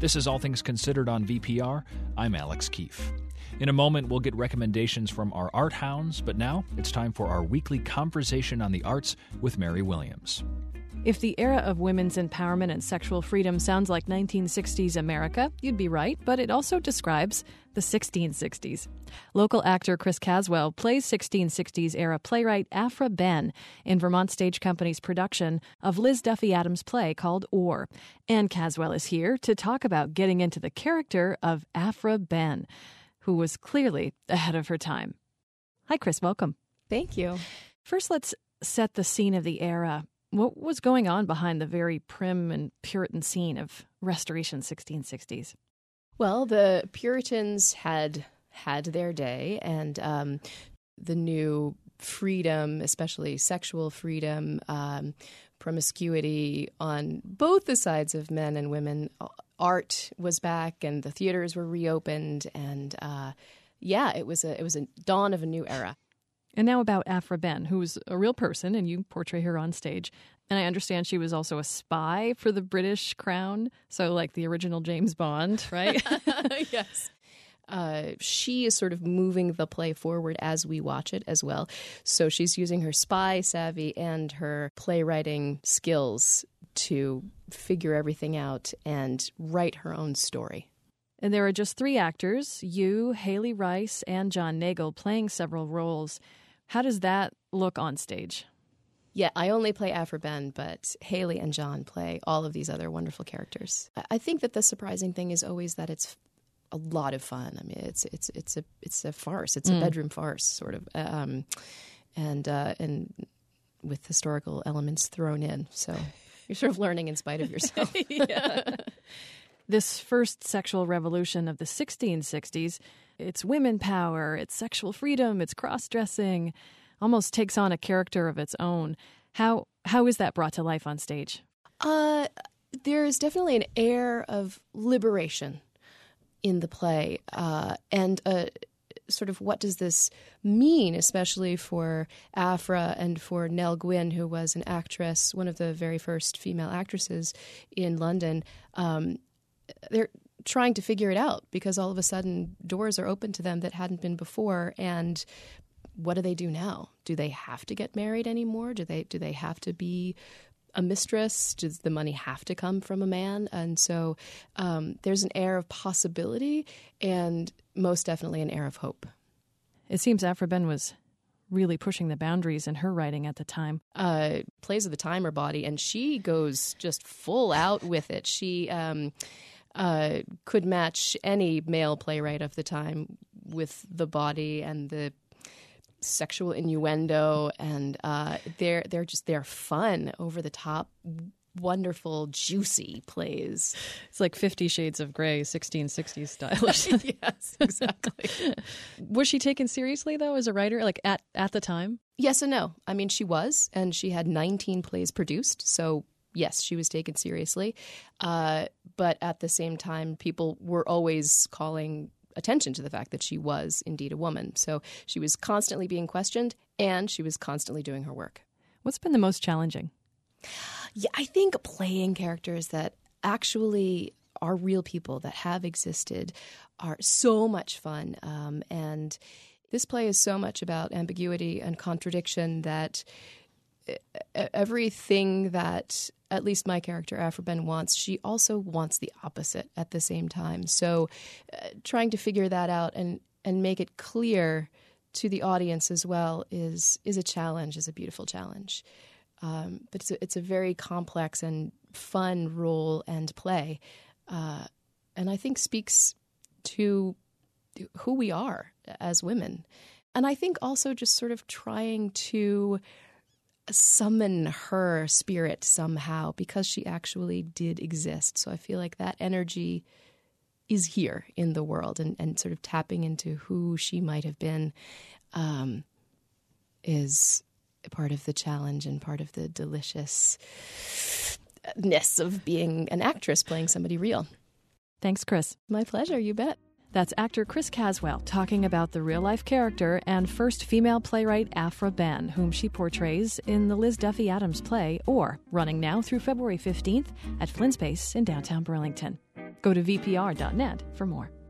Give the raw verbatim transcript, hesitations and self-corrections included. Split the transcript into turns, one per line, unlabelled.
This is All Things Considered on V P R. I'm Alex Keefe. In a moment, we'll get recommendations from our art hounds, but now it's time for our weekly conversation on the arts with Mary Williams.
If the era of women's empowerment and sexual freedom sounds like nineteen sixties America, you'd be right, but it also describes the sixteen sixties. Local actor Chris Caswell plays sixteen sixties-era playwright Aphra Behn in Vermont Stage Company's production of Liz Duffy Adams' play called Or. And Caswell is here to talk about getting into the character of Aphra Behn, who was clearly ahead of her time. Hi, Chris. Welcome.
Thank you.
First, let's set the scene of the era. What was going on behind the very prim and Puritan scene of Restoration sixteen sixties?
Well, the Puritans had had their day, and um, the new freedom, especially sexual freedom, um, promiscuity on both the sides of men and women. Art was back, and the theaters were reopened, and uh, yeah, it was a it was a dawn of a new era.
And now about Aphra Behn, who's a real person, and you portray her on stage. And I understand she was also a spy for the British Crown, so like the original James Bond, right?
Yes. Uh, she is sort of moving the play forward as we watch it as well. So she's using her spy savvy and her playwriting skills to figure everything out and write her own story.
And there are just three actors, you, Haley Rice, and John Nagel, playing several roles. How does that look on stage?
Yeah, I only play Aphra Behn, but Haley and John play all of these other wonderful characters. I think that the surprising thing is always that it's a lot of fun. I mean, it's it's it's a it's a farce. It's a mm. bedroom farce, sort of, um, and uh, and with historical elements thrown in. So you're sort of learning in spite of yourself.
Yeah. This first sexual revolution of the sixteen sixties, it's women power, it's sexual freedom, it's cross-dressing, almost takes on a character of its own. How how is that brought to life on stage?
Uh, there's definitely an air of liberation in the play, uh, and uh, sort of what does this mean, especially for Aphra and for Nell Gwyn, who was an actress, one of the very first female actresses in London. Um, they're trying to figure it out because all of a sudden doors are open to them that hadn't been before. And what do they do now? Do they have to get married anymore? Do they do they have to be a mistress? Does the money have to come from a man? And so um, there's an air of possibility and most definitely an air of hope.
It seems Aphra Behn was really pushing the boundaries in her writing at the time.
Uh, plays of the time her body, and she goes just full out with it. She um, uh, could match any male playwright of the time with the body and the sexual innuendo, and uh, they're they're just they're fun, over the top, wonderful, juicy plays.
It's like Fifty Shades of Grey, sixteen sixties style.
Yes, exactly.
Was she taken seriously though as a writer, like at at the time?
Yes and no. I mean, she was, and she had nineteen plays produced, so yes, she was taken seriously. Uh, but at the same time, people were always calling attention to the fact that she was indeed a woman. So she was constantly being questioned, and she was constantly doing her work.
What's been the most challenging?
Yeah, I think playing characters that actually are real people that have existed are so much fun. Um, and this play is so much about ambiguity and contradiction that everything that at least my character, Aphra Behn, wants, she also wants the opposite at the same time. So uh, trying to figure that out and, and make it clear to the audience as well is is a challenge, is a beautiful challenge. Um, but it's a, it's a very complex and fun role and play. Uh, and I think speaks to who we are as women. And I think also just sort of trying to summon her spirit somehow, because she actually did exist. So I feel like that energy is here in the world, and, and sort of tapping into who she might have been um, is part of the challenge and part of the deliciousness of being an actress playing somebody real.
Thanks, Chris.
My pleasure, you bet.
That's actor Chris Caswell talking about the real-life character and first female playwright Aphra Behn, whom she portrays in the Liz Duffy Adams play, Or, running now through February fifteenth at Flynn Space in downtown Burlington. Go to V P R dot net for more.